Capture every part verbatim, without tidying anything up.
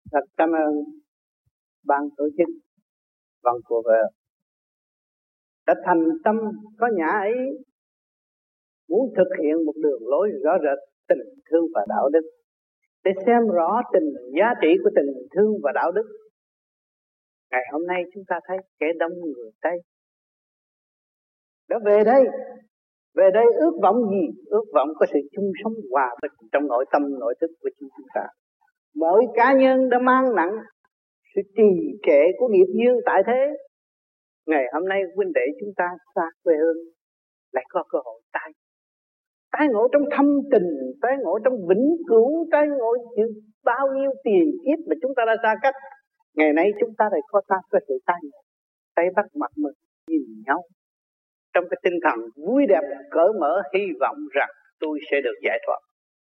Thật cảm ơn ban tổ chức Văn Cô Vợ đã thành tâm có nhã ấy, muốn thực hiện một đường lối rõ rệt tình thương và đạo đức, để xem rõ tình giá trị của tình thương và đạo đức. Ngày hôm nay chúng ta thấy kẻ đông người Tây đã về đây, về đây ước vọng gì? Ước vọng có sự chung sống hòa bình trong nội tâm nội thức của chúng ta. Mỗi cá nhân đã mang nặng sự trì trệ của nghiệp duyên tại thế. Ngày hôm nay huynh đệ chúng ta xa quê hương lại có cơ hội tái tái ngộ trong thâm tình, tái ngộ trong vĩnh cửu, tái ngộ chữ bao nhiêu tiền kiếp mà chúng ta đã xa cách. Ngày nay chúng ta lại có ta có sự tái ngộ, tay bắt mặt mình nhìn nhau trong cái tinh thần vui đẹp cởi mở, hy vọng rằng tôi sẽ được giải thoát.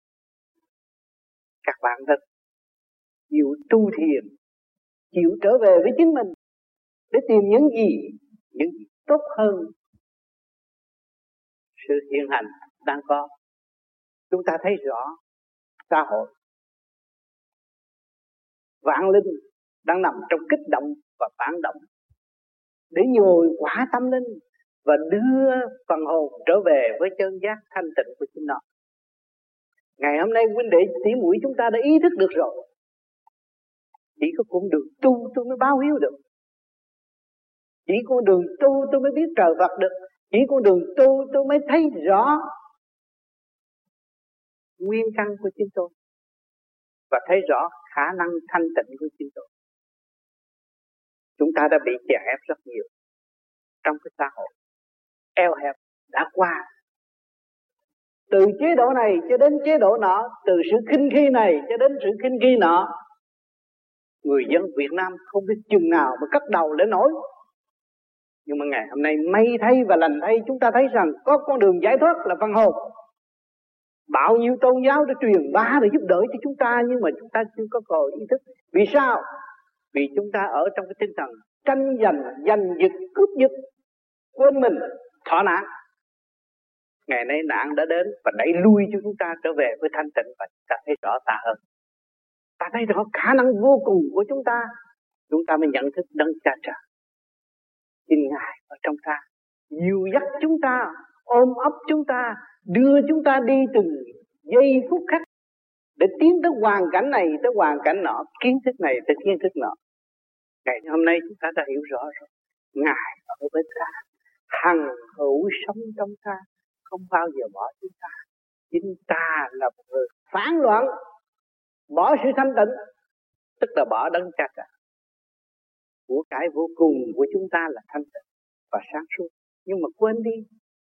Các bạn rất chịu tu thiền, chịu trở về với chính mình để tìm những gì, những gì tốt hơn sự hiện hành đang có. Chúng ta thấy rõ xã hội vạn linh đang nằm trong kích động và phản động để nhồi quả tâm linh và đưa phần hồn trở về với chân giác thanh tịnh của chính nó. Ngày hôm nay huynh đệ tỷ muội chúng ta đã ý thức được rồi. Chỉ có con đường tu tôi mới báo hiếu được. Chỉ con đường tu tôi mới biết trời Phật được. Chỉ con đường tu tôi mới thấy rõ nguyên căn của chính tôi và thấy rõ khả năng thanh tịnh của chính tôi. Chúng ta đã bị chèn ép rất nhiều trong cái xã hội eo hẹp đã qua, từ chế độ này cho đến chế độ nọ, từ sự khinh khi này cho đến sự khinh khi nọ. Người dân Việt Nam không biết chừng nào mà cất đầu lên nổi. Nhưng mà ngày hôm nay may thay và lành thay, chúng ta thấy rằng có con đường giải thoát là phần hồn. Bao nhiêu tôn giáo đã truyền bá để giúp đỡ cho chúng ta, nhưng mà chúng ta chưa có cơ hội ý thức. Vì sao? Vì chúng ta ở trong cái tinh thần tranh giành, giành giật, cướp giật, quên mình, thỏa mãn. Ngày nay nạn đã đến và đẩy lui cho chúng ta trở về với thanh tịnh, và chúng ta thấy rõ ta hơn. Ta thấy rõ khả năng vô cùng của chúng ta. Chúng ta mới nhận thức đấng Cha Trời. Xin Ngài ở trong ta, dìu dắt chúng ta, ôm ấp chúng ta, đưa chúng ta đi từng giây phút khắc để tiến tới hoàn cảnh này, tới hoàn cảnh nọ, kiến thức này tới kiến thức nọ. Ngày hôm nay chúng ta đã hiểu rõ rồi. Ngài ở bên ta, hằng hữu sống trong ta, không bao giờ bỏ chúng ta. Chính ta là một người phản loạn, bỏ sự thanh tịnh, tức là bỏ đấng Cha Trời. Của cải vô cùng của chúng ta là thanh tịnh và sáng suốt, nhưng mà quên đi.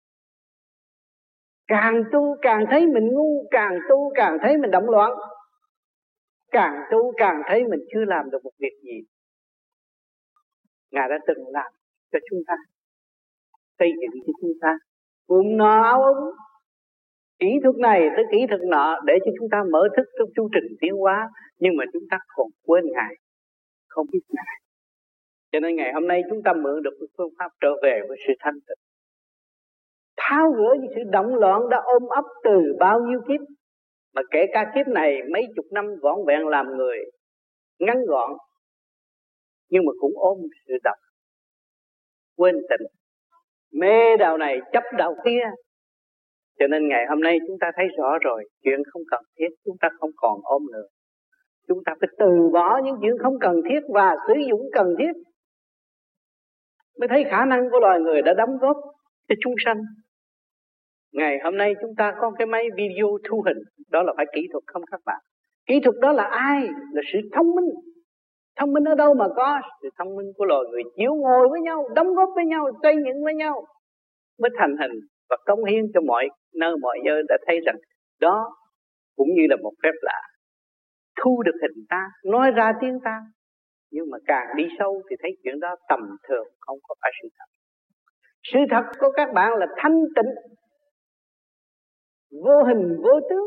Càng tu càng thấy mình ngu, càng tu càng thấy mình động loạn, càng tu càng thấy mình chưa làm được một việc gì Ngài đã từng làm cho chúng ta, xây dựng cho chúng ta, cùng nọ áo ống, kỹ thuật này tới kỹ thuật nọ để cho chúng ta mở thức trong chu trình tiến hóa. Nhưng mà chúng ta còn quên Ngài, không biết Ngài. Cho nên ngày hôm nay chúng ta mượn được một phương pháp trở về với sự thanh tịnh, tháo gỡ những sự động loạn đã ôm ấp từ bao nhiêu kiếp. Mà kể cả kiếp này mấy chục năm vỏn vẹn làm người ngắn gọn, nhưng mà cũng ôm sự độc, quên tịnh, mê đạo này chấp đạo kia. Cho nên ngày hôm nay chúng ta thấy rõ rồi, chuyện không cần thiết chúng ta không còn ôm nữa. Chúng ta phải từ bỏ những chuyện không cần thiết và sử dụng cần thiết, mới thấy khả năng của loài người đã đóng góp cho chúng sanh. Ngày hôm nay chúng ta có cái máy video thu hình, đó là phải kỹ thuật không các bạn? Kỹ thuật đó là ai? Là sự thông minh. Thông minh ở đâu mà có? Sự thông minh của loài người chịu ngồi với nhau, đóng góp với nhau, xây dựng với nhau, mới thành hình và cống hiến cho mọi nơi mọi nơi đã thấy rằng đó cũng như là một phép lạ. Thu được hình ta, nói ra tiếng ta, nhưng mà càng đi sâu thì thấy chuyện đó tầm thường, không có phải sự thật. Sự thật của các bạn là thanh tịnh, vô hình vô tướng.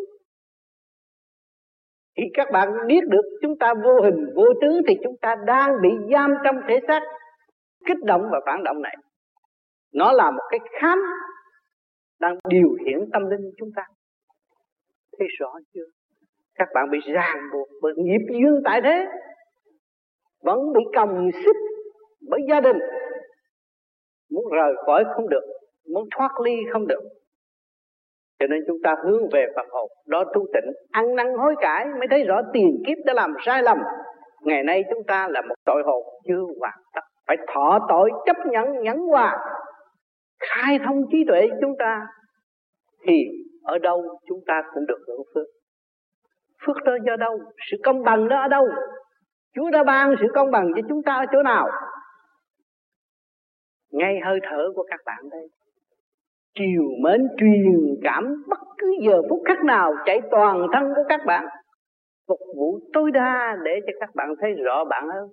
Khi các bạn biết được chúng ta vô hình vô tướng thì chúng ta đang bị giam trong thể xác kích động và phản động này. Nó là một cái khám đang điều khiển tâm linh chúng ta. Thấy rõ chưa? Các bạn bị ràng buộc bởi nghiệp duyên tại thế. vẫn bị còng xích bởi gia đình, muốn rời khỏi không được, muốn thoát ly không được. Cho nên chúng ta hướng về Phật hồn, đó tu tịnh, ăn năn hối cải mới thấy rõ tiền kiếp đã làm sai lầm. Ngày nay chúng ta là một tội hồn chưa hoàn tất, phải thọ tội, chấp nhận nhẫn hòa, khai thông trí tuệ chúng ta, thì ở đâu chúng ta cũng được hưởng phước. Phước đó do đâu? Sự công bằng đó ở đâu? Chúa đã ban sự công bằng cho chúng ta ở chỗ nào? Ngay hơi thở của các bạn đây, chiều mến truyền cảm bất cứ giờ phút khắc nào chạy toàn thân của các bạn, phục vụ tối đa để cho các bạn thấy rõ bạn hơn,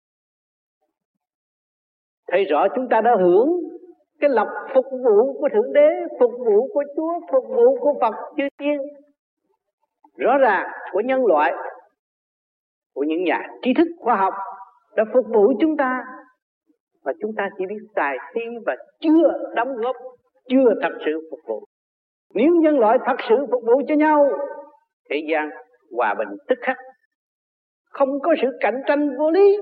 thấy rõ chúng ta đã hưởng cái lộc phục vụ của Thượng Đế, phục vụ của Chúa, phục vụ của Phật chư thiên, rõ ràng của nhân loại, của những nhà trí thức khoa học đã phục vụ chúng ta, và chúng ta chỉ biết xài phí và chưa đóng góp, chưa thật sự phục vụ. Nếu nhân loại thật sự phục vụ cho nhau, thế gian hòa bình tức khắc, không có sự cạnh tranh vô lý,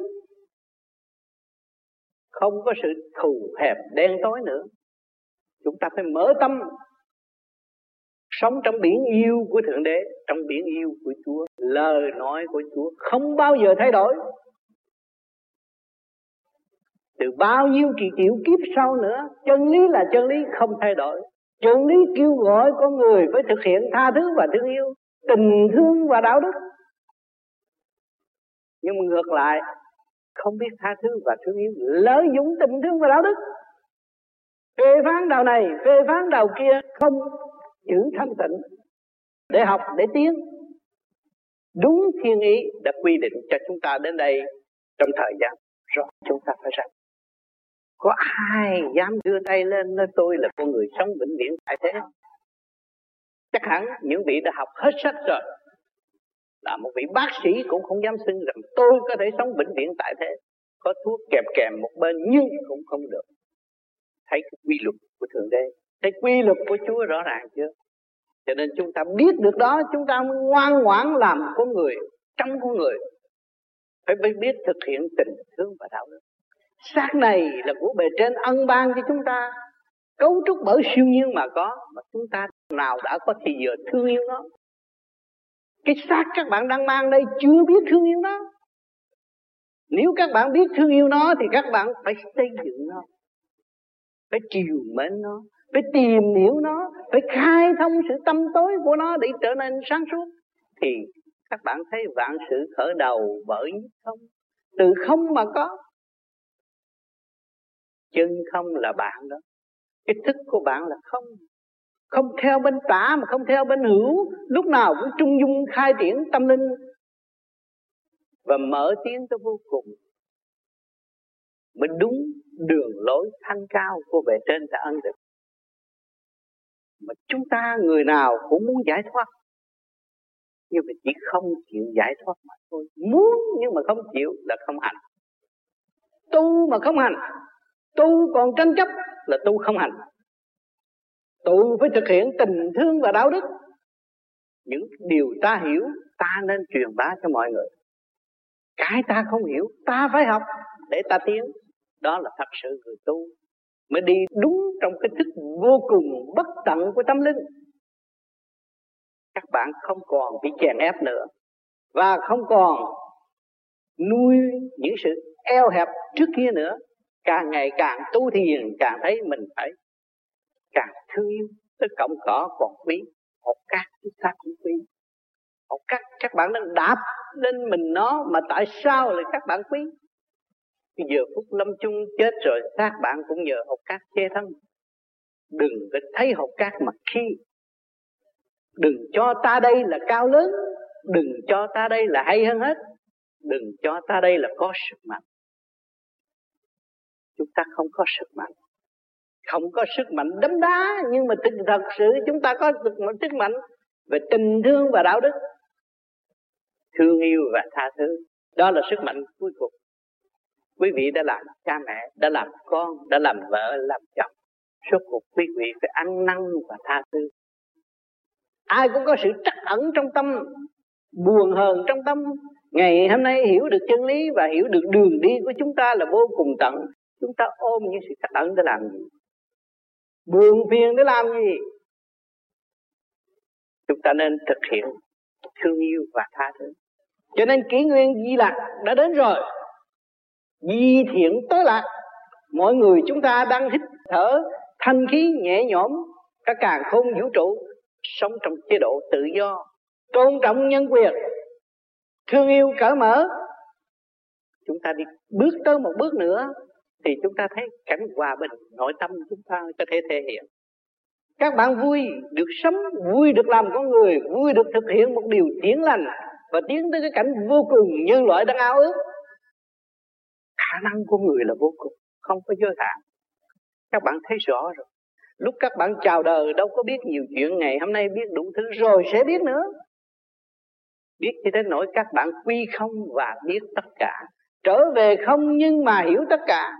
không có sự thù hẹp đen tối nữa. Chúng ta phải mở tâm, sống trong biển yêu của Thượng Đế, trong biển yêu của Chúa. Lời nói của Chúa không bao giờ thay đổi. Từ bao nhiêu kỳ triệu kiếp sau nữa, chân lý là chân lý không thay đổi. Chân lý kêu gọi con người phải thực hiện tha thứ và thương yêu, tình thương và đạo đức. Nhưng mà ngược lại, không biết tha thứ và thương yêu, lợi dụng tình thương và đạo đức, phê phán đạo này, phê phán đạo kia, không giữ thanh tịnh để học, để tiến. Đúng thiên ý đã quy định cho chúng ta đến đây trong thời gian rõ, chúng ta phải rằng có ai dám đưa tay lên nói tôi là con người sống vĩnh viễn tại thế? Chắc hẳn những vị đã học hết sách rồi, là một vị bác sĩ cũng không dám xưng rằng tôi có thể sống vĩnh viễn tại thế. Có thuốc kèm kèm một bên nhưng cũng không được. Thấy cái quy luật của Thượng Đế, thấy quy luật của Chúa rõ ràng chưa? Cho nên chúng ta biết được đó, chúng ta mới ngoan ngoãn làm con người, trong con người phải biết thực hiện tình thương và đạo đức. Xác này là của bề trên ân ban cho chúng ta, cấu trúc bởi siêu nhiên mà có, mà chúng ta nào đã có thì giờ thương yêu nó. Cái xác các bạn đang mang đây chưa biết thương yêu nó. Nếu các bạn biết thương yêu nó thì các bạn phải xây dựng nó, phải chiều mến nó, phải tìm hiểu nó, phải khai thông sự tâm tối của nó để trở nên sáng suốt. Thì các bạn thấy vạn sự khởi đầu bởi không, từ không mà có. Chân không là bạn đó. Cái thức của bạn là không. Không theo bên tả mà không theo bên hữu, lúc nào cũng trung dung khai triển tâm linh và mở tiến tới vô cùng, mới đúng đường lối thanh cao của bề trên đã ân định. Mà chúng ta người nào cũng muốn giải thoát, nhưng mà chỉ không chịu giải thoát mà thôi. Muốn nhưng mà không chịu là không hành. Tu mà không hành, tu còn tranh chấp là tu không hành. Tu phải thực hiện tình thương và đạo đức. Những điều ta hiểu ta nên truyền bá cho mọi người. Cái ta không hiểu ta phải học để ta tiến. Đó là thật sự người tu mới đi đúng trong cái thức vô cùng bất tận của tâm linh. Các bạn không còn bị chèn ép nữa, và không còn nuôi những sự eo hẹp trước kia nữa. Càng ngày càng tu thiền, càng thấy mình phải càng thương yêu. Tới cọng cỏ còn quý, hột cát chúng ta cũng quý. Hột cát các bạn đang đạp lên mình nó, mà tại sao lại các bạn quý? Bây giờ phút lâm chung chết rồi, xác bạn cũng nhờ hột cát che thân. Đừng có thấy hột cát mà khi. Đừng cho ta đây là cao lớn, đừng cho ta đây là hay hơn hết, đừng cho ta đây là có sức mạnh. Chúng ta không có sức mạnh, không có sức mạnh đấm đá, nhưng mà thật sự chúng ta có sức mạnh về tình thương và đạo đức, thương yêu và tha thứ. Đó là sức mạnh cuối cùng. Quý vị đã làm cha mẹ, đã làm con, đã làm vợ, làm chồng, suốt cuộc quý vị phải ăn năn và tha thứ. Ai cũng có sự trắc ẩn trong tâm, buồn hờn trong tâm, Ngày hôm nay hiểu được chân lý và hiểu được đường đi của chúng ta là vô cùng tận. Chúng ta ôm những sự trắc ẩn để làm gì? Buồn phiền để làm gì? Chúng ta nên thực hiện thương yêu và tha thứ. Cho nên kỷ nguyên Di Lặc đã đến rồi. Di thiện tối lạc. Mọi người chúng ta đang hít thở thanh khí nhẹ nhõm. Các càn khôn vũ trụ sống trong chế độ tự do, tôn trọng nhân quyền, thương yêu cởi mở. Chúng ta đi bước tới một bước nữa thì chúng ta thấy cảnh hòa bình nội tâm chúng ta có thể thể hiện. Các bạn vui được sống, vui được làm con người, vui được thực hiện một điều thiện lành và tiến tới cái cảnh vô cùng nhân loại đang ao ước. Khả năng của người là vô cùng, không có giới hạn. Các bạn thấy rõ rồi. Lúc các bạn chào đời đâu có biết nhiều chuyện, ngày hôm nay biết đủ thứ rồi sẽ biết nữa. Biết cho đến nỗi các bạn quy không và biết tất cả. Trở về không nhưng mà hiểu tất cả.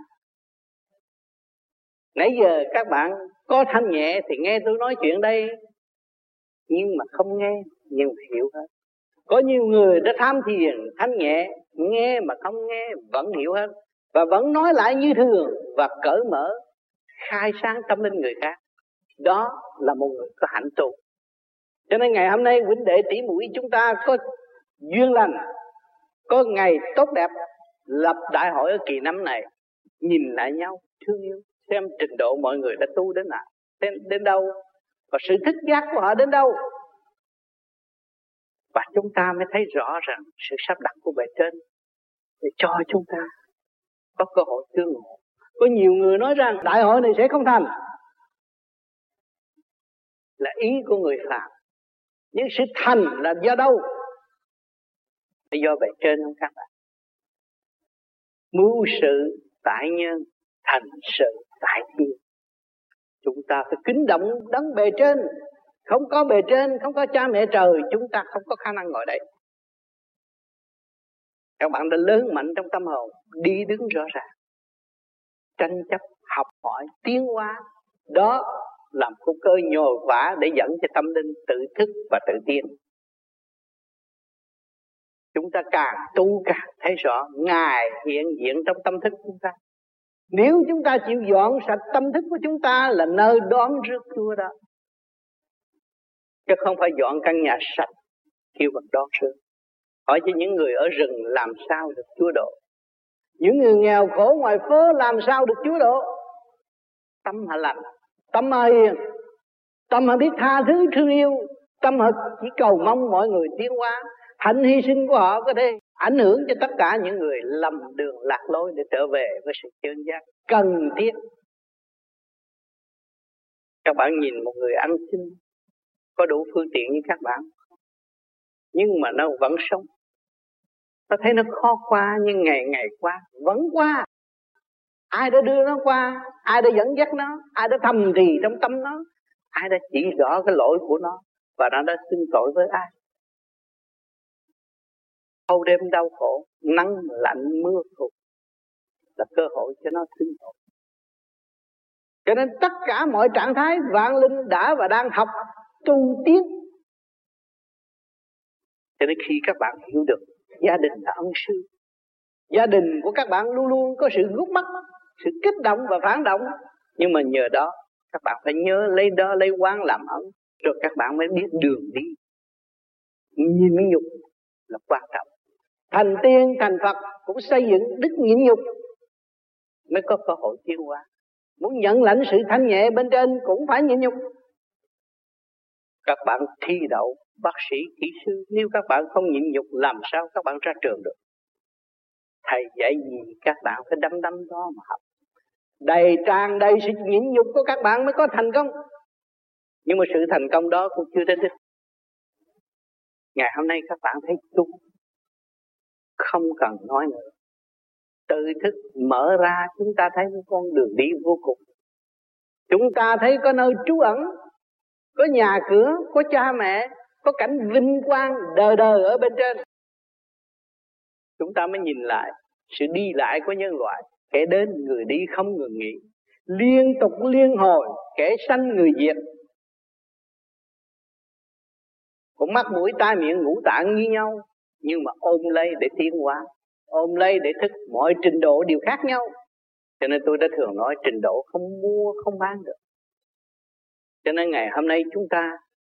Nãy giờ các bạn có thanh nhẹ thì nghe tôi nói chuyện đây, nhưng mà không nghe, nhưng hiểu hết. Có nhiều người đã tham thiền, thanh nhẹ, nghe mà không nghe, vẫn hiểu hết. Và vẫn nói lại như thường và cởi mở, khai sáng tâm linh người khác. Đó là một người có hạnh tu. Cho nên ngày hôm nay huynh đệ tỷ muội chúng ta có duyên lành, có ngày tốt đẹp, lập đại hội ở kỳ năm này, nhìn lại nhau, thương yêu, xem trình độ mọi người đã tu đến nào, đến, đến đâu, và sự thức giác của họ đến đâu. Và chúng ta mới thấy rõ rằng sự sắp đặt của bề trên để cho chúng ta có cơ hội tương ngộ. Có nhiều người nói rằng đại hội này sẽ không thành, là ý của người phàm. Nhưng sự thành là do đâu? Là do bề trên không các bạn? Mưu sự tại nhân, thành sự tại thiên. Chúng ta phải kính động đấng bề trên. Không có bề trên, không có cha mẹ trời, chúng ta không có khả năng ngồi đây. Các bạn đã lớn mạnh trong tâm hồn, đi đứng rõ ràng, tranh chấp, học hỏi, tiến hóa. Đó là một cơ nhồi vả để dẫn cho tâm linh tự thức và tự tiến. Chúng ta càng tu càng thấy rõ Ngài hiện diện trong tâm thức chúng ta. Nếu chúng ta chịu dọn sạch tâm thức của chúng ta là nơi đón rước Chúa đó, chứ không phải dọn căn nhà sạch kêu bằng đón rước. Hỏi cho những người ở rừng làm sao được Chúa độ? Những người nghèo khổ ngoài phố làm sao được Chúa độ? Tâm họ lành, tâm họ hiền, tâm họ biết tha thứ thương yêu, tâm họ chỉ cầu mong mọi người tiến hóa. Hạnh hy sinh của họ có thể ảnh hưởng cho tất cả những người lầm đường lạc lối để trở về với sự chân giác cần thiết. Các bạn nhìn một người ăn xin, có đủ phương tiện như các bạn, nhưng mà nó vẫn sống. Nó thấy nó khó qua, nhưng ngày ngày qua vẫn qua. Ai đã đưa nó qua? Ai đã dẫn dắt nó? Ai đã thầm thì trong tâm nó? Ai đã chỉ rõ cái lỗi của nó và nó đã xin tội với ai? Thâu đêm đau khổ, nắng lạnh mưa khổ là cơ hội cho nó xin tội. Cho nên tất cả mọi trạng thái vạn linh đã và đang học tu tiến. Cho nên khi các bạn hiểu được gia đình là ân sư, gia đình của các bạn luôn luôn có sự gút mắt, sự kích động và phản động. Nhưng mà nhờ đó các bạn phải nhớ lấy đó lấy quán làm ẩn, rồi các bạn mới biết đường đi. Nhịn nhục là quan trọng. Thành tiên, thành Phật cũng xây dựng đức nhịn nhục mới có cơ hội tiến hóa. Muốn nhận lãnh sự thanh nhẹ bên trên cũng phải nhịn nhục. Các bạn thi đậu bác sĩ, kỹ sư, nếu các bạn không nhịn nhục làm sao các bạn ra trường được? Thầy dạy gì các bạn phải đâm đâm đó mà học. Đầy tràn đầy sự nhịn nhục của các bạn mới có thành công. Nhưng mà sự thành công đó cũng chưa đến đích. Ngày hôm nay các bạn thấy tu, không cần nói nữa. Tự thức mở ra, chúng ta thấy một con đường đi vô cùng. Chúng ta thấy có nơi trú ẩn, có nhà cửa, có cha mẹ, có cảnh vinh quang đời đời ở bên trên. Chúng ta mới nhìn lại sự đi lại của nhân loại, kẻ đến người đi không ngừng nghỉ, liên tục liên hồi, kẻ sanh người diệt. Cũng mắt mũi tai miệng ngũ tạng như nhau, nhưng mà ôm lấy để tiến hóa, ôm lấy để thức. Mọi trình độ đều khác nhau, cho nên tôi đã thường nói trình độ không mua không bán được. Cho nên ngày hôm nay chúng ta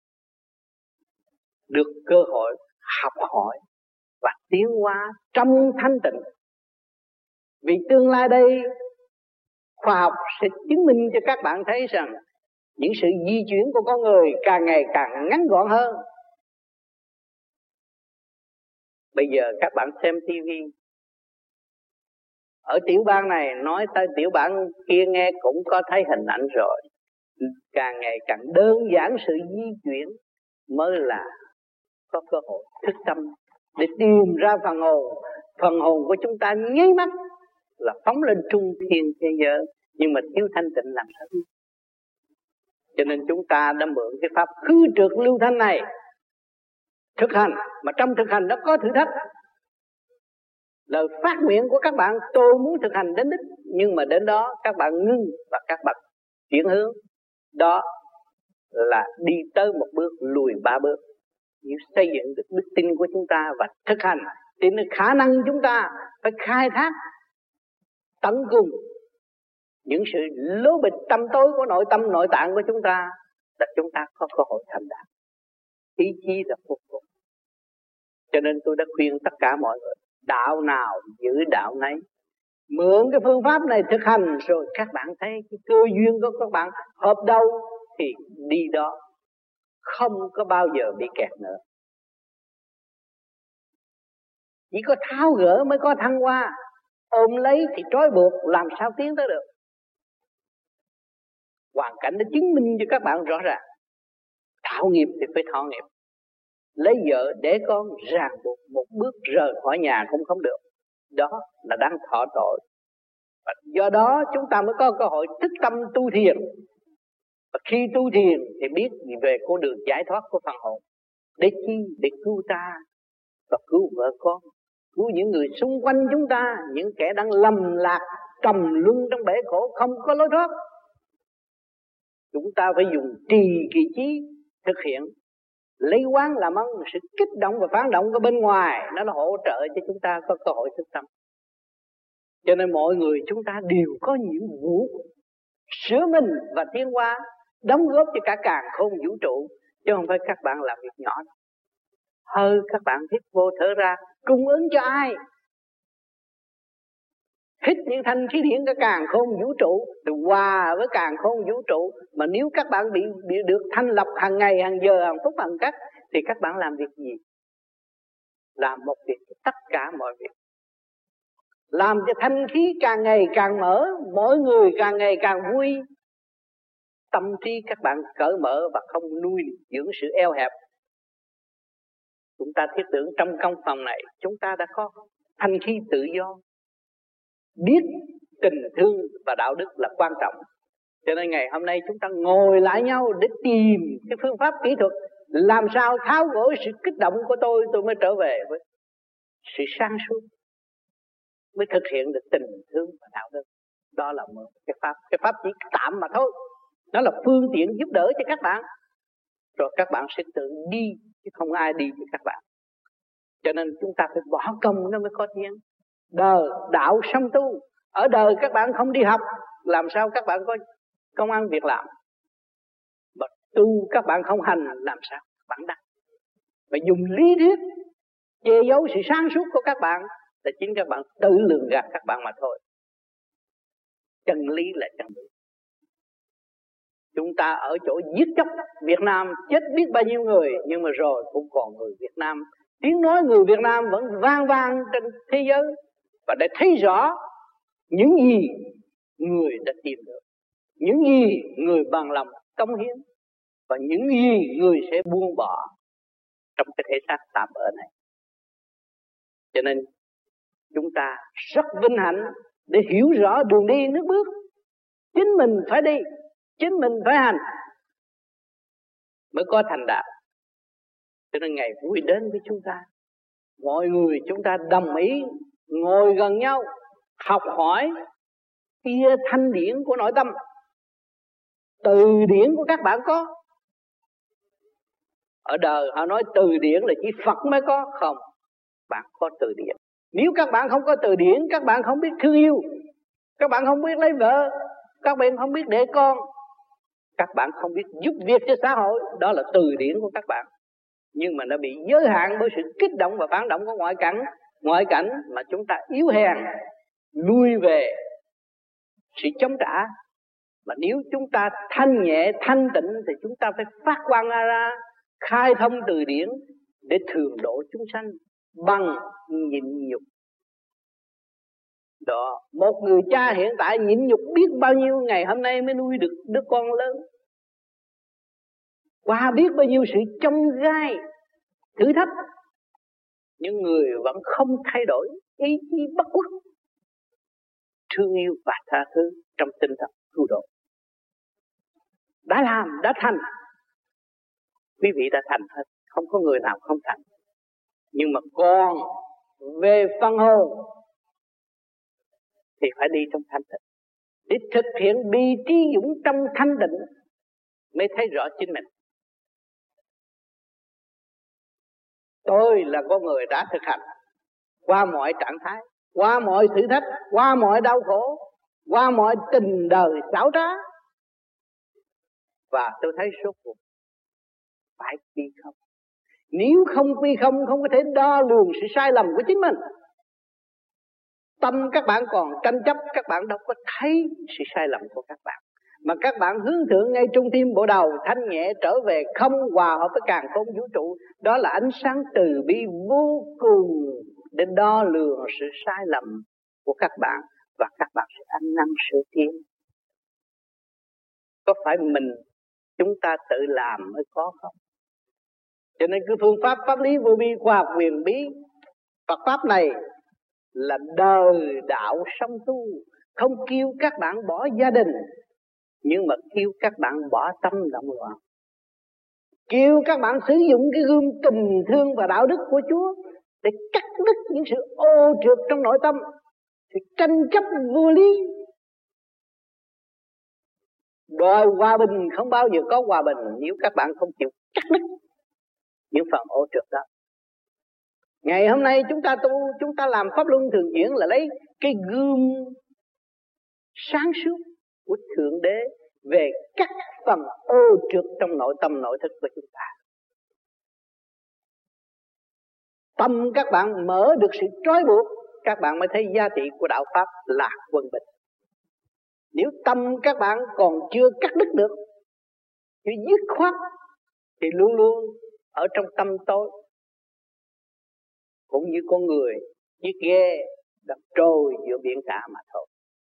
được cơ hội học hỏi và tiến hóa trong thanh tịnh. Vì tương lai đây khoa học sẽ chứng minh cho các bạn thấy rằng những sự di chuyển của con người càng ngày càng ngắn gọn hơn. Bây giờ các bạn xem tivi, ở tiểu bang này nói tới tiểu bang kia nghe cũng có thấy hình ảnh rồi. Càng ngày càng đơn giản sự di chuyển mới là có cơ hội thức tâm để tìm ra phần hồn. Phần hồn của chúng ta nháy mắt là phóng lên trung thiên thế giới, nhưng mà thiếu thanh tịnh làm sao biết. Cho nên chúng ta đã mượn cái pháp khứ trượt lưu thanh này thực hành, mà trong thực hành nó có thử thách. Lời phát nguyện của các bạn tôi muốn thực hành đến đích, nhưng mà đến đó các bạn ngưng và các bạn chuyển hướng. Đó là đi tới một bước lùi ba bước. Nếu xây dựng được đức tin của chúng ta và thực hành thì khả năng chúng ta phải khai thác tận cùng những sự lố bịch tâm tối của nội tâm nội tạng của chúng ta, là chúng ta có cơ hội thành đạt. Ý chí là vô cùng. Cho nên tôi đã khuyên tất cả mọi người, đạo nào giữ đạo nấy. Mượn cái phương pháp này thực hành rồi các bạn thấy cái cơ duyên của các bạn hợp đâu thì đi đó, không có bao giờ bị kẹt nữa. Chỉ có tháo gỡ mới có thăng hoa. Ôm lấy thì trói buộc, làm sao tiến tới được. Hoàn cảnh đã chứng minh cho các bạn rõ ràng. Thảo nghiệp thì phải thọ nghiệp. Lấy vợ để con ràng buộc một bước rời khỏi nhà cũng không được. Đó là đang thọ tội. Và do đó chúng ta mới có cơ hội thức tâm tu thiền. Và khi tu thiền thì biết về con đường giải thoát của phần hồn. Để chi? Để cứu ta và cứu vợ con, cứu những người xung quanh chúng ta, những kẻ đang lầm lạc trầm luân trong bể khổ không có lối thoát. Chúng ta phải dùng trì kỳ trí thực hiện, lấy quán làm ơn. Sự kích động và phản động của bên ngoài nó là hỗ trợ cho chúng ta có cơ hội thức tâm. Cho nên mọi người chúng ta đều có nhiệm vụ sửa mình và tiến hóa, đóng góp cho cả càn khôn vũ trụ, chứ không phải các bạn làm việc nhỏ. Hơi các bạn hít vô thở ra, cung ứng cho ai? Hít những thanh khí điển cả càn khôn vũ trụ, rồi hòa với càn khôn vũ trụ. Mà nếu các bạn bị, bị được thanh lập hàng ngày, hàng giờ, hàng phút, hàng cách, thì các bạn làm việc gì? Làm một việc tất cả mọi việc. Làm cho thanh khí càng ngày càng mở, mỗi người càng ngày càng vui. Tâm trí các bạn cởi mở và không nuôi dưỡng sự eo hẹp. Chúng ta thiết tưởng trong căn phòng này chúng ta đã có thanh khí tự do. Biết tình thương và đạo đức là quan trọng. Cho nên ngày hôm nay chúng ta ngồi lại nhau để tìm cái phương pháp kỹ thuật, làm sao tháo gỡ sự kích động của tôi, tôi mới trở về với sự sáng suốt, mới thực hiện được tình thương và đạo đức. Đó là một cái pháp. Cái pháp chỉ tạm mà thôi. Nó là phương tiện giúp đỡ cho các bạn. Rồi các bạn sẽ tự đi, chứ không ai đi với các bạn. Cho nên chúng ta phải bỏ công nó mới có tiếng. Đời, đạo, song tu. Ở đời các bạn không đi học, làm sao các bạn có công ăn việc làm? Mà tu các bạn không hành, làm sao các bạn đắc? Và dùng lý thuyết che giấu sự sáng suốt của các bạn, là chính các bạn tự lường gạt các bạn mà thôi. Chân lý là chân lý. Chúng ta ở chỗ giết chóc Việt Nam chết biết bao nhiêu người, nhưng mà rồi cũng còn người Việt Nam. Tiếng nói người Việt Nam vẫn vang vang trên thế giới. Và để thấy rõ những gì người đã tìm được, những gì người bằng lòng cống hiến, và những gì người sẽ buông bỏ trong cái thể xác tạm bợ này. Cho nên chúng ta rất vinh hạnh để hiểu rõ đường đi nước bước. Chính mình phải đi, chính mình phải hành mới có thành đạt. Cho nên ngày vui đến với chúng ta. Mọi người chúng ta đồng ý ngồi gần nhau, học hỏi kia thanh điển của nội tâm. Từ điển của các bạn có. Ở đời họ nói từ điển là chỉ Phật mới có. Không, bạn có từ điển. Nếu các bạn không có từ điển, các bạn không biết thương yêu, các bạn không biết lấy vợ, các bạn không biết để con, các bạn không biết giúp việc cho xã hội, đó là từ điển của các bạn. Nhưng mà nó bị giới hạn bởi sự kích động và phản động của ngoại cảnh. Ngoại cảnh mà chúng ta yếu hèn, lui về sự chống trả. Mà nếu chúng ta thanh nhẹ, thanh tịnh thì chúng ta phải phát quang ra, khai thông từ điển để thường độ chúng sanh bằng nhịn nhục. Đó, một người cha hiện tại nhịn nhục biết bao nhiêu ngày hôm nay mới nuôi được đứa con lớn. Qua biết bao nhiêu sự chông gai, thử thách, nhưng người vẫn không thay đổi ý chí bất khuất, thương yêu và tha thứ trong tinh thần cứu độ. Đã làm, đã thành. Quý vị đã thành hết, không có người nào không thành. Nhưng mà còn về phần hồn thì phải đi trong thanh tịnh, để thực hiện bi trí dũng trong thanh tịnh mới thấy rõ chính mình. Tôi là con người đã thực hành qua mọi trạng thái, qua mọi thử thách, qua mọi đau khổ, qua mọi tình đời xảo trá, và tôi thấy số cuộc phải quy không. Nếu không quy không, không có thể đo lường sự sai lầm của chính mình. Tâm các bạn còn tranh chấp, các bạn đâu có thấy sự sai lầm của các bạn. Mà các bạn hướng thượng ngay trung tim bộ đầu, thanh nhẹ trở về không, hòa hợp với càn khôn vũ trụ. Đó là ánh sáng từ bi vô cùng để đo lường sự sai lầm của các bạn, và các bạn sẽ ăn năn sửa tiến. Có phải mình chúng ta tự làm mới có không? Cho nên cái phương pháp pháp lý vô vi, khoa học huyền bí, Phật pháp này là đời đạo song tu. Không kêu các bạn bỏ gia đình, nhưng mà kêu các bạn bỏ tâm động loạn. Kêu các bạn sử dụng cái gươm tình thương và đạo đức của Chúa để cắt đứt những sự ô trượt trong nội tâm, sự tranh chấp vô lý. Đòi hòa bình không bao giờ có hòa bình nếu các bạn không chịu cắt đứt những phần ô trượt đó. Ngày hôm nay chúng ta tu, chúng ta làm pháp luân thường chuyển là lấy cái gươm sáng suốt của Thượng Đế về cắt phần ô trượt trong nội tâm nội thức của chúng ta. Tâm các bạn mở được sự trói buộc, các bạn mới thấy giá trị của đạo pháp là quân bình. Nếu tâm các bạn còn chưa cắt đứt được, chưa dứt khoát, thì luôn luôn ở trong tâm tối. Cũng như con người chiếc ghe đang trôi giữa biển cả mà thôi.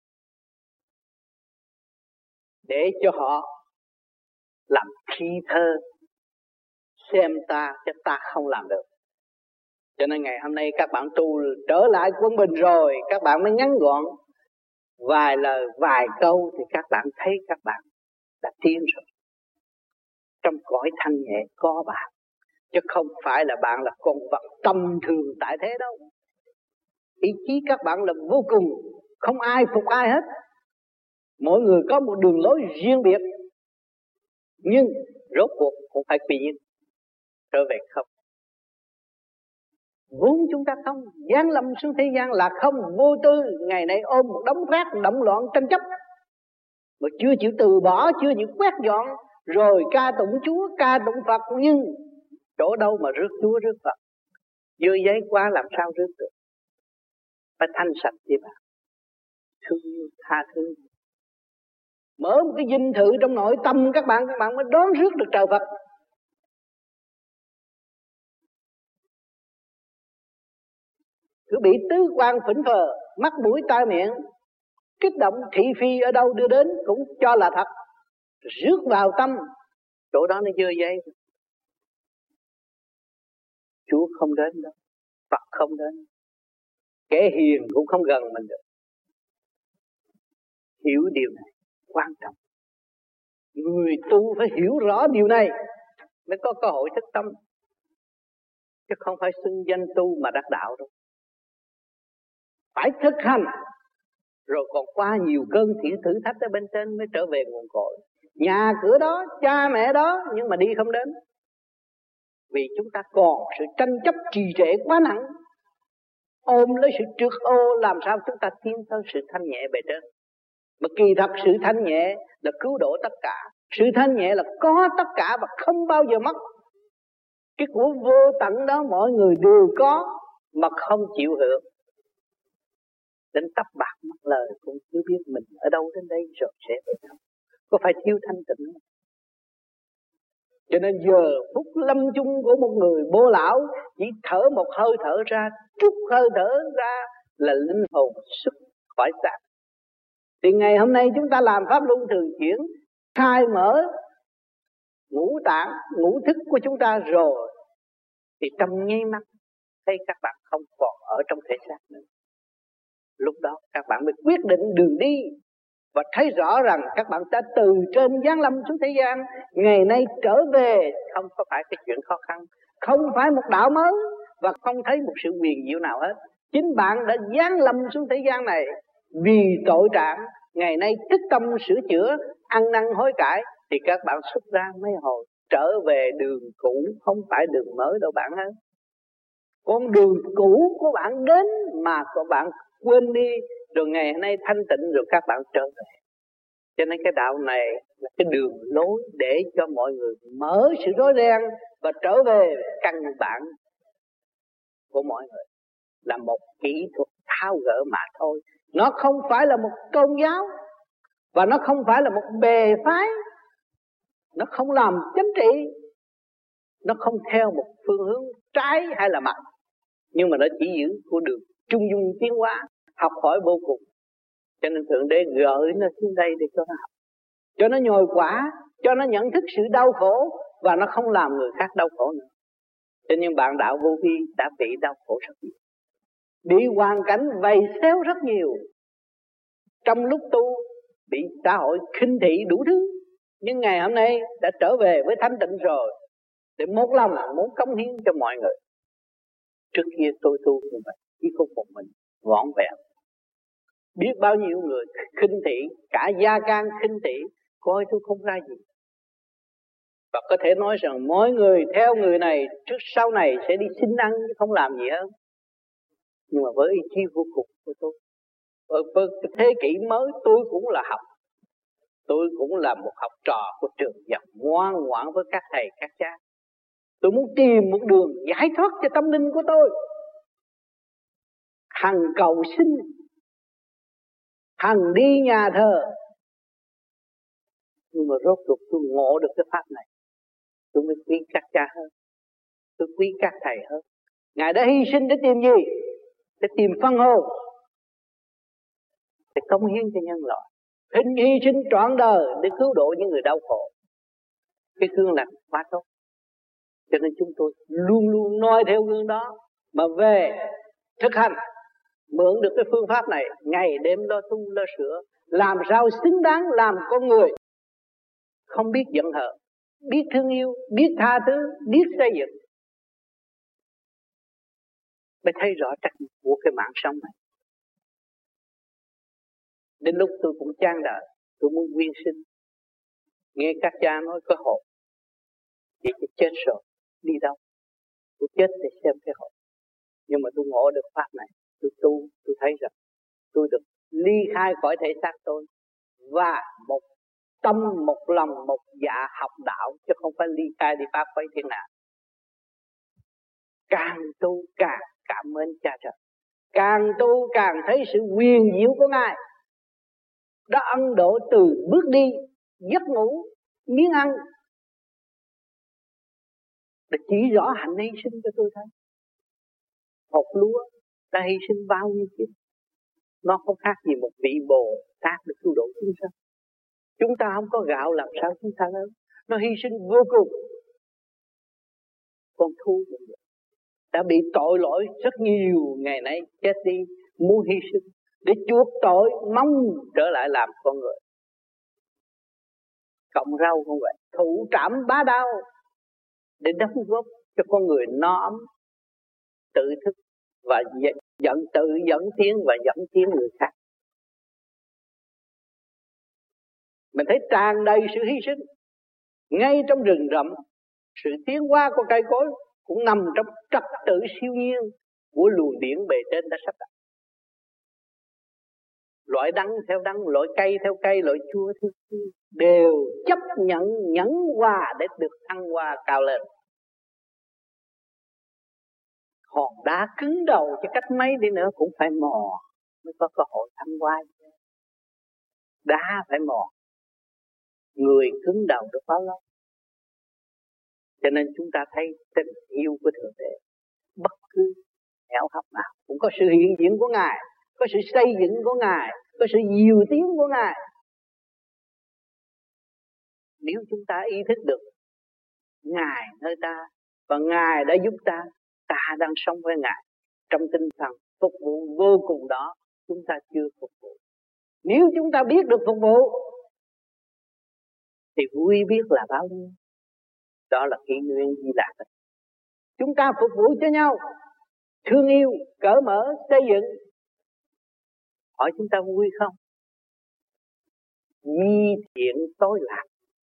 Để cho họ làm thi thơ xem ta, chứ ta không làm được. Cho nên ngày hôm nay các bạn tu trở lại quân bình rồi, các bạn mới ngắn gọn vài lời, vài câu thì các bạn thấy các bạn đã tiến rồi. Trong cõi thanh nhẹ có bạn, chứ không phải là bạn là con vật tầm thường tại thế đâu. Ý chí các bạn là vô cùng, không ai phục ai hết. Mỗi người có một đường lối riêng biệt, nhưng rốt cuộc cũng phải quy nhất, trở về không. Vốn chúng ta không, giáng lâm xuống thế gian là không, vô tư. Ngày nay ôm một đống rác động loạn tranh chấp, mà chưa chịu từ bỏ, chưa chịu quét dọn. Rồi ca tụng Chúa, ca tụng Phật, nhưng chỗ đâu mà rước Chúa rước Phật. Dơ giấy quá làm sao rước được. Phải thanh sạch đi bạn, thương yêu, tha thứ. Mở một cái dinh thự trong nội tâm các bạn, các bạn mới đón rước được trời Phật. Cứ bị tứ quan phỉnh phờ, mắt mũi tai miệng, kích động thị phi ở đâu đưa đến cũng cho là thật, rước vào tâm, chỗ đó nó dơ giấy. Chúa không đến đâu, Phật không đến, kẻ hiền cũng không gần mình được. Hiểu điều này quan trọng. Người tu phải hiểu rõ điều này mới có cơ hội thức tâm, chứ không phải xưng danh tu mà đắc đạo đâu. Phải thực hành, rồi còn qua nhiều cơn thiện thử thách ở bên trên mới trở về nguồn cội. Nhà cửa đó, cha mẹ đó, nhưng mà đi không đến. Vì chúng ta còn sự tranh chấp trì trệ quá nặng, ôm lấy sự trượt ô, làm sao chúng ta tiến tới sự thanh nhẹ bề trên. Mà kỳ thật sự thanh nhẹ là cứu độ tất cả. Sự thanh nhẹ là có tất cả và không bao giờ mất. Cái của vô tận đó mọi người đều có mà không chịu hưởng. Đến tóc bạc mất lời cũng chưa biết mình ở đâu đến đây rồi sẽ về đâu. Có phải thiếu thanh tịnh không? Cho nên giờ phút lâm chung của một người bố lão, chỉ thở một hơi thở ra, trút hơi thở ra là linh hồn xuất khỏi xác. Thì ngày hôm nay chúng ta làm pháp luân thường chuyển, khai mở ngũ tạng, ngũ thức của chúng ta rồi, thì trong nháy mắt thấy các bạn không còn ở trong thể xác nữa. Lúc đó các bạn mới quyết định đường đi và thấy rõ rằng các bạn đã từ trên giáng lâm xuống thế gian, ngày nay trở về không có phải cái chuyện khó khăn, không phải một đạo mới và không thấy một sự huyền diệu nào hết. Chính bạn đã giáng lâm xuống thế gian này vì tội trạng, ngày nay tích tâm sửa chữa, ăn năn hối cải thì các bạn xuất ra mấy hồi trở về đường cũ, không phải đường mới đâu bạn ơi. Con đường cũ của bạn đến mà các bạn quên đi, rồi ngày nay thanh tịnh rồi các bạn trở về. Cho nên cái đạo này là cái đường lối để cho mọi người mở sự rối ren và trở về căn bản của mọi người, là một kỹ thuật tháo gỡ mà thôi. Nó không phải là một tôn giáo và nó không phải là một bè phái, nó không làm chính trị, nó không theo một phương hướng trái hay là mạnh, nhưng mà nó chỉ giữ của đường trung dung tiến hóa, học hỏi vô cùng. Cho nên Thượng Đế gửi nó xuống đây để cho nó học, cho nó nhồi quả, cho nó nhận thức sự đau khổ và nó không làm người khác đau khổ nữa. Cho nên bạn đạo vô vi đã bị đau khổ rất nhiều, bị hoàn cảnh vầy xéo rất nhiều. Trong lúc tu bị xã hội khinh thị đủ thứ, nhưng ngày hôm nay đã trở về với thanh tịnh rồi, để một lòng muốn cống hiến cho mọi người. Trước kia tôi tu như vậy, chỉ có một mình vỏn vẹn, biết bao nhiêu người khinh thị, cả gia can khinh thị, coi tôi không ra gì. Và có thể nói rằng mỗi người theo người này trước sau này sẽ đi xin ăn chứ không làm gì hơn. Nhưng mà với ý chí vô cùng của tôi, ở với thế kỷ mới tôi cũng là học, tôi cũng là một học trò của trường dòng, ngoan ngoãn với các thầy các cha. Tôi muốn tìm một đường giải thoát cho tâm linh của tôi, hằng cầu xin, hằng đi nhà thờ. Nhưng mà rốt cuộc tôi ngộ được cái pháp này, tôi mới quý các cha hơn, tôi quý các thầy hơn. Ngài đã hy sinh để tìm gì? Để tìm phân hồn, để cống hiến cho nhân loại, hình hy sinh trọn đời để cứu độ những người đau khổ. Cái gương là quá tốt. Cho nên chúng tôi luôn luôn noi theo gương đó mà về thực hành, mượn được cái phương pháp này, ngày đêm lo tu lo sửa, làm sao xứng đáng làm con người, không biết giận hờn, biết thương yêu, biết tha thứ, biết xây dựng, mới thấy rõ trách nhiệm của cái mạng sống này. Đến lúc tôi cũng chán đời, tôi muốn quyên sinh, nghe các cha nói có hồn, vậy thì chết rồi, đi đâu? Tôi chết để xem cái hồn. Nhưng mà tôi ngộ được pháp này, tôi tu, tôi thấy rằng tôi được ly khai khỏi thể xác tôi và một tâm, một lòng, một dạ học đạo, chứ không phải ly khai đi pháp quấy thiên nào. Càng tu càng cảm ơn cha trời, càng tu càng thấy sự huyền diệu của Ngài đã ân độ từ bước đi, giấc ngủ, miếng ăn, để chỉ rõ hạnh hy sinh cho tôi thấy. Hột lúa đã hy sinh bao nhiêu kiếp, nó không khác gì một vị Bồ Tát để cứu độ chúng sanh. Chúng ta không có gạo làm sao chúng ta lớn, nó hy sinh vô cùng. Con thú cũng vậy, đã bị tội lỗi rất nhiều, ngày nay chết đi muốn hy sinh để chuộc tội, mong trở lại làm con người. Cộng rau cũng vậy, thụ trảm bá đao để đóng góp cho con người no ấm, tự thức và dẫn tự dẫn tiến và dẫn tiến người khác. Mình thấy tràn đầy sự hy sinh ngay trong rừng rậm. Sự tiến hóa của cây cối cũng nằm trong trật tự siêu nhiên của luồng điển bề trên đã sắp đặt. Loại đắng theo đắng, loại cây theo cây, loại chua theo chua, đều chấp nhận nhẫn hòa để được thăng hoa cao lên. Hòn đá cứng đầu cho cách mấy đi nữa cũng phải mò mới có cơ hội thăng hoa. Đá phải mò, người cứng đầu được bao lâu. Cho nên chúng ta thấy tình yêu của Thượng Đế bất cứ hẻo hấp nào cũng có sự hiện diện của Ngài, có sự xây dựng của Ngài, có sự nhiều tiếng của Ngài. Nếu chúng ta ý thức được Ngài nơi ta và Ngài đã giúp ta, ta đang sống với Ngài trong tinh thần phục vụ vô cùng đó, chúng ta chưa phục vụ. Nếu chúng ta biết được phục vụ thì vui biết là bao nhiêu. Đó là kỷ nguyên Di Lạc. Chúng ta phục vụ cho nhau, thương yêu, cởi mở, xây dựng. Hỏi chúng ta vui không? Nhi thiện tối lạc.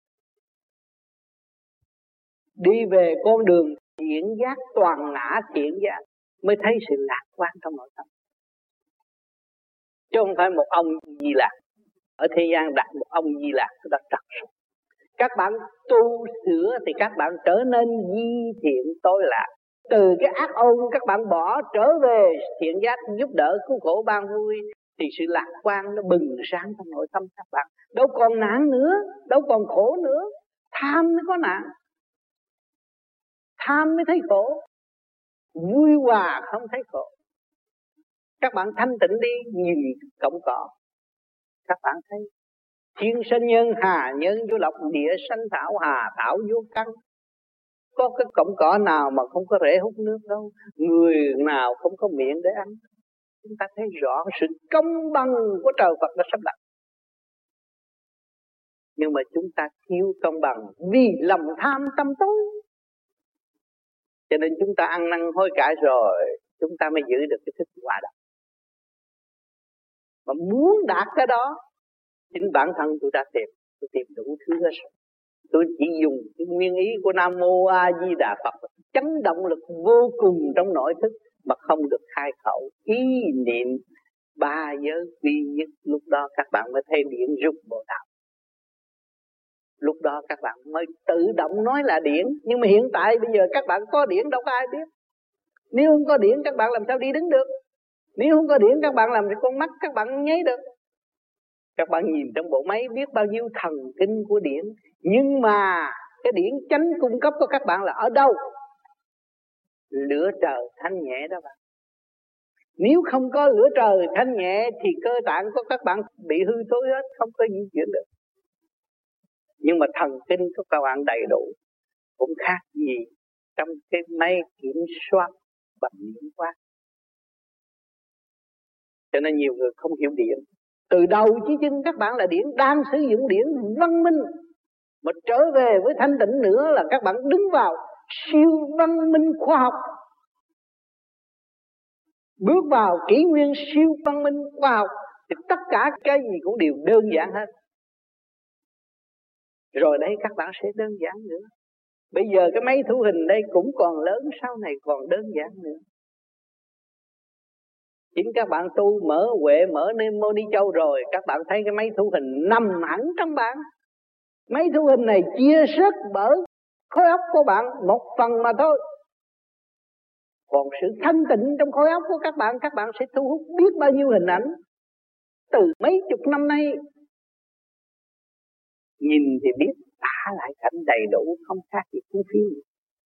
Đi về con đường thiện giác, toàn ngã thiện giác mới thấy sự lạc quan trong nội tâm. Chứ không phải một ông Di Lạc. Ở thế gian đặt một ông Di Lạc đã trật rồi. Các bạn tu sửa thì các bạn trở nên di thiện tối lạc. Từ cái ác ôn các bạn bỏ trở về thiện giác, giúp đỡ cứu khổ ban vui, thì sự lạc quan nó bừng sáng trong nội tâm các bạn. Đâu còn nạn nữa, đâu còn khổ nữa. Tham mới có nạn, tham mới thấy khổ, vui hòa không thấy khổ. Các bạn thanh tịnh đi, nhìn cọng cỏ, các bạn thấy thiên sinh nhân hà nhân vô lộc, địa sanh thảo hà thảo vô căn. Có cái cọng cỏ nào mà không có rễ hút nước đâu, người nào không có miệng để ăn. Chúng ta thấy rõ sự công bằng của trời Phật đã sắp đặt. Nhưng mà chúng ta thiếu công bằng vì lòng tham tâm tối. Cho nên chúng ta ăn năn hối cải rồi, chúng ta mới giữ được cái thức hòa đồng. Mà muốn đạt cái đó, chính bản thân tôi đã tìm, tôi tìm đủ thứ hết rồi. Tôi chỉ dùng cái nguyên ý của Nam Mô A Di Đà Phật, chấn động lực vô cùng trong nội thức mà không được khai khẩu. Ý niệm ba giới duy nhất, lúc đó các bạn mới thấy điển rút Bồ Tát. Lúc đó các bạn mới tự động nói là điển. Nhưng mà hiện tại bây giờ các bạn có điển đâu có ai biết. Nếu không có điển các bạn làm sao đi đứng được. Nếu không có điển các bạn làm thì con mắt các bạn nháy được. Các bạn nhìn trong bộ máy biết bao nhiêu thần kinh của điển. Nhưng mà cái điển chánh cung cấp của các bạn là ở đâu? Lửa trời thanh nhẹ đó bạn. Nếu không có lửa trời thanh nhẹ thì cơ tạng của các bạn bị hư thối hết, không có di chuyển được. Nhưng mà thần kinh của các bạn đầy đủ, cũng khác gì trong cái máy kiểm soát bằng điện quang. Cho nên nhiều người không hiểu điện. Từ đầu chí chân các bạn là điển, đang sử dụng điển văn minh. Mà trở về với thanh tịnh nữa là các bạn đứng vào siêu văn minh khoa học. Bước vào kỷ nguyên siêu văn minh khoa học thì tất cả cái gì cũng đều đơn giản hết. Rồi đây các bạn sẽ đơn giản nữa. Bây giờ cái máy thu hình đây cũng còn lớn, sau này còn đơn giản nữa. Chính các bạn tu mở Huệ, mở Nemo Ni Châu rồi, các bạn thấy cái máy thu hình nằm hẳn trong bạn. Máy thu hình này chia sớt bởi khối óc của bạn một phần mà thôi. Còn sự thanh tịnh trong khối óc của các bạn, các bạn sẽ thu hút biết bao nhiêu hình ảnh từ mấy chục năm nay. Nhìn thì biết tả lại cảnh đầy đủ, không khác gì cuốn phim.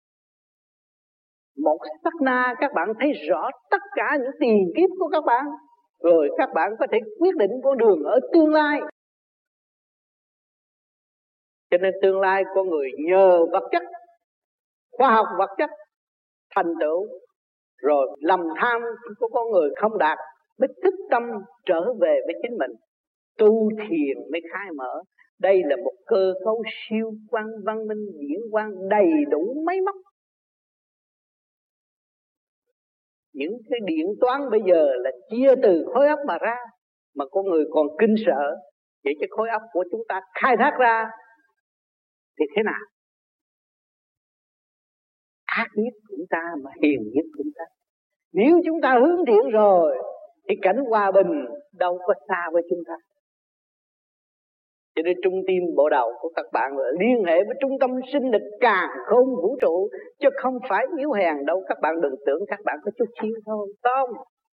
Một sát na các bạn thấy rõ tất cả những tiền kiếp của các bạn. Rồi các bạn có thể quyết định con đường ở tương lai. Cho nên tương lai con người nhờ vật chất, khoa học vật chất thành tựu, rồi lầm tham của con người không đạt, mới thức tâm trở về với chính mình. Tu thiền mới khai mở. Đây là một cơ cấu siêu quang văn minh điển quang đầy đủ máy móc. Những cái điện toán bây giờ là chia từ khối óc mà ra, mà con người còn kinh sợ. Vậy cái khối óc của chúng ta khai thác ra thì thế nào? Ác nhất chúng ta mà hiền nhất chúng ta. Nếu chúng ta hướng thiện rồi thì cảnh hòa bình đâu có xa với chúng ta. Cho nên trung tim bộ đầu của các bạn là liên hệ với trung tâm sinh lực càn khôn vũ trụ, chứ không phải yếu hèn đâu. Các bạn đừng tưởng các bạn có chút xíu thôi, không.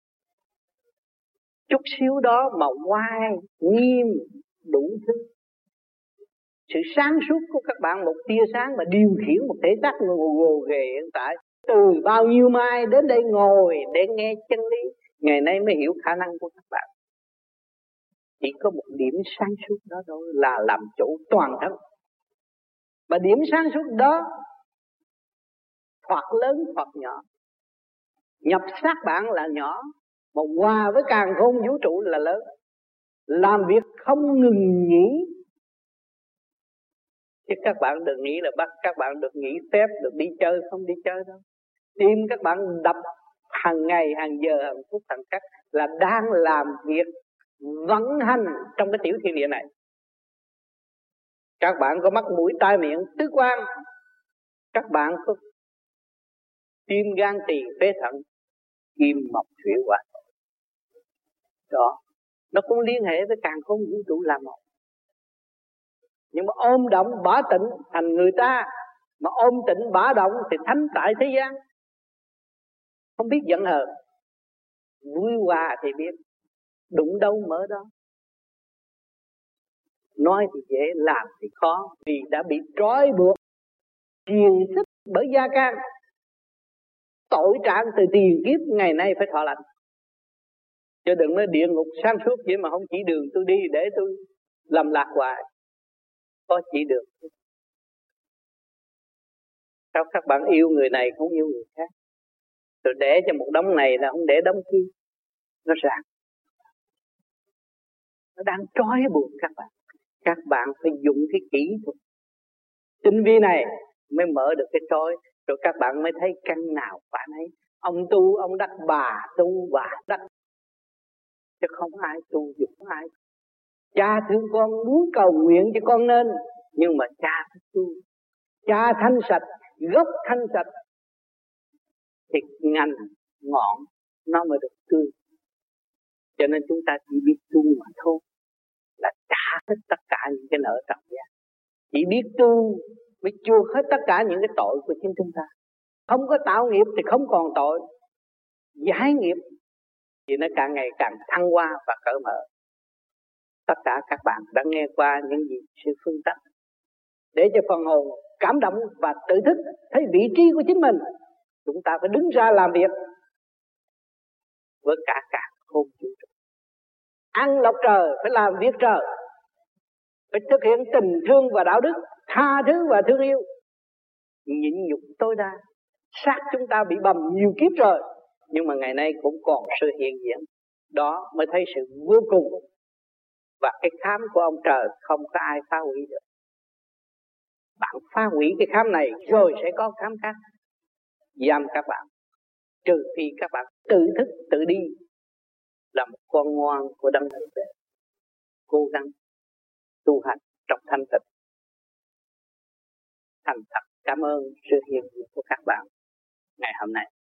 Chút xíu đó mà oai, nghiêm, đủ thứ. Sự sáng suốt của các bạn, một tia sáng mà điều khiển một thể xác gồ ghề hiện tại. Từ bao nhiêu mai đến đây ngồi để nghe chân lý, ngày nay mới hiểu khả năng của các bạn. Chỉ có một điểm sáng suốt đó thôi là làm chủ toàn thân. Mà điểm sáng suốt đó thoạt lớn thoạt nhỏ. Nhập xác bạn là nhỏ, mà hòa với càn khôn vũ trụ là lớn. Làm việc không ngừng nghỉ. Chứ các bạn đừng nghĩ là bắt các bạn được nghỉ phép, được đi chơi, không đi chơi đâu. Tim các bạn đập hàng ngày, hàng giờ, hàng phút, hàng khắc là đang làm việc vận hành trong cái tiểu thiên địa này. Các bạn có mắt mũi tai miệng tứ quan, các bạn có tim gan tỳ phế thận, kim mộc thủy hỏa. Đó, nó cũng liên hệ với càn khôn vũ trụ là một. Nhưng mà ôm động bả tịnh thành người ta, mà ôm tịnh bả động thì thánh tại thế gian. Không biết giận hờn, vui hòa thì biết, đụng đâu mở đó. Nói thì dễ, làm thì khó, vì đã bị trói buộc, kiềm sức bởi gia can. Tội trạng từ tiền kiếp ngày nay phải thọ lành. Chứ đừng nói địa ngục sáng suốt vậy mà không chỉ đường tôi đi để tôi lầm lạc hoài. Có chỉ đường. Sao các bạn yêu người này không yêu người khác? Rồi để cho một đống này là không để đống kia. Nó ràng. Nó đang trói buộc các bạn. Các bạn phải dùng cái kỹ thuật tinh vi này mới mở được cái trói. Rồi các bạn mới thấy căn nào phải nấy. Ông tu, ông đắc, bà tu, bà đắc. Chứ không ai tu, dùng ai. Cha thương con muốn cầu nguyện cho con nên, nhưng mà cha phải tu. Cha thanh sạch, gốc thanh sạch, thì ngành, ngọn nó mới được tươi. Cho nên chúng ta chỉ biết tu mà thôi, là trả hết tất cả những cái nợ trần gian. Chỉ biết tu mới chuộc hết tất cả những cái tội của chính chúng ta. Không có tạo nghiệp thì không còn tội. Giải nghiệp thì nó càng ngày càng thăng hoa và cởi mở. Tất cả các bạn đã nghe qua những gì sự phân tích để cho phần hồn cảm động và tự thức thấy vị trí của chính mình. Chúng ta phải đứng ra làm việc với cả cả khôn vũ trụ. Ăn lộc trời phải làm việc trời, phải thực hiện tình thương và đạo đức, tha thứ và thương yêu, nhịn nhục tối đa. Xác chúng ta bị bầm nhiều kiếp rồi, nhưng mà ngày nay cũng còn sự hiện diện. Đó mới thấy sự vô cùng. Và cái khám của ông trời không có ai phá hủy được. Bạn phá hủy cái khám này rồi sẽ có khám khác giam các bạn. Trừ khi các bạn tự thức tự đi, là một con ngoan của Đấng Thượng Đế, cố gắng tu hành trong thanh tịnh. Thành thật cảm ơn sự hiện diện của các bạn ngày hôm nay.